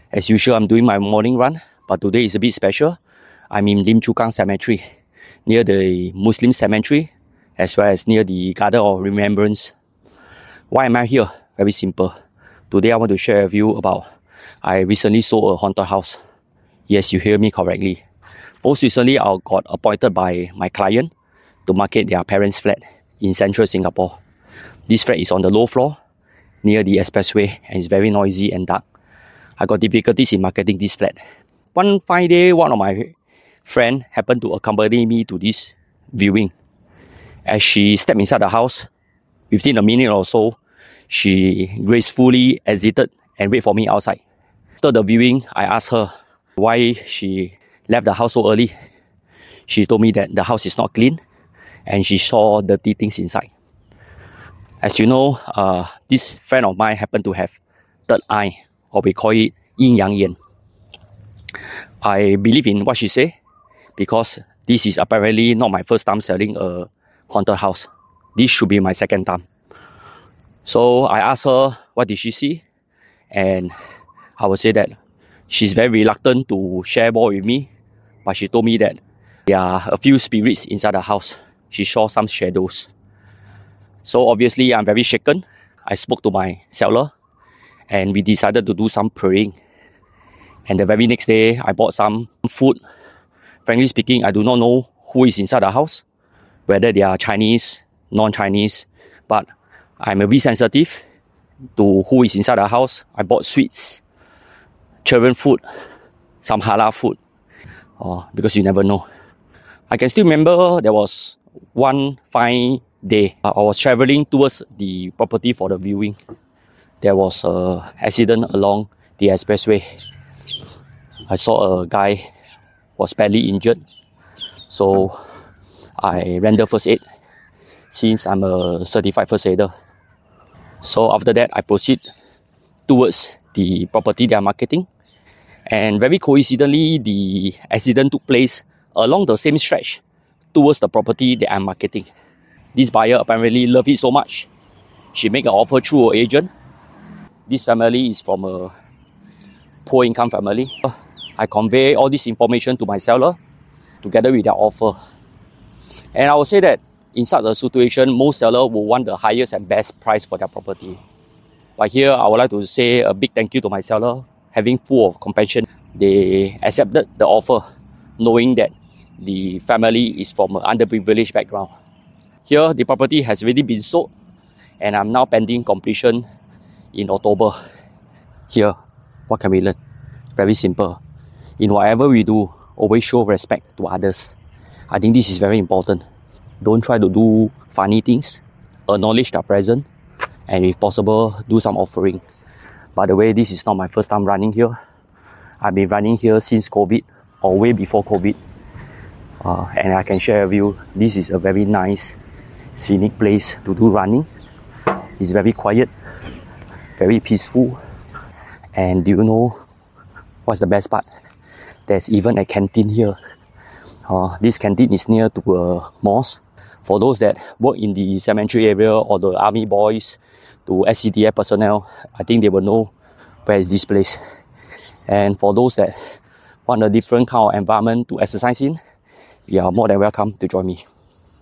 As usual, I'm doing my morning run, but today is a bit special. I'm in Lim Chu Kang Cemetery, near the Muslim cemetery, as well as near the Garden of Remembrance. Why am I here? Very simple. Today I want to share with you about I recently sold a haunted house. Yes, you hear me correctly. Most recently, I got appointed by my client to market their parents' flat in central Singapore. This flat is on the low floor, near the expressway, and it's very noisy and dark. I got difficulties in marketing this flat. One fine day, one of my friends happened to accompany me to this viewing. As she stepped inside the house, within a minute or so, she gracefully exited and waited for me outside. After the viewing, I asked her why she left the house so early. She told me that the house is not clean and she saw dirty things inside. As you know, this friend of mine happened to have third eye, or we call it yin yang yan. I believe in what she said because this is apparently not my first time selling a haunted house. This should be my second time. So I asked her what did she see, and I would say that she's very reluctant to share more with me, but she told me that there are a few spirits inside the house. She saw some shadows. So obviously I'm very shaken. I spoke to my seller and we decided to do some praying. And the very next day I bought some food. Frankly speaking, I do not know who is inside the house, whether they are Chinese, non-Chinese, but I'm a bit sensitive to who is inside the house. I bought sweets, children food, some halal food, because you never know. I can still remember there was one fine day. I was traveling towards the property for the viewing. There was an accident along the expressway. I saw a guy was badly injured, so I rendered first aid since I'm a certified first aider. So after that, I proceed towards the property they are marketing, and very coincidentally, the accident took place along the same stretch towards the property that I'm marketing. This buyer apparently loved it so much, she made an offer through an agent. This family is from a poor income family. I convey all this information to my seller together with their offer. And I would say that in such a situation, most sellers will want the highest and best price for their property. But here, I would like to say a big thank you to my seller, having full of compassion. They accepted the offer, knowing that the family is from an underprivileged background. Here, the property has already been sold, and I'm now pending completion in October. Here, what can we learn? Very simple. In whatever we do, always show respect to others. I think this is very important. Don't try to do funny things. Acknowledge their presence, and if possible, do some offering. By the way, this is not my first time running here. I've been running here since COVID, or way before COVID. And I can share with you, this is a very nice, scenic place to do running. It's very quiet, very peaceful. And do you know what's the best part? There's even a canteen here. This canteen is near to a mosque. For those that work in the cemetery area or the army boys, to SCDF personnel, I think they will know where is this place. And for those that want a different kind of environment to exercise in, you are more than welcome to join me.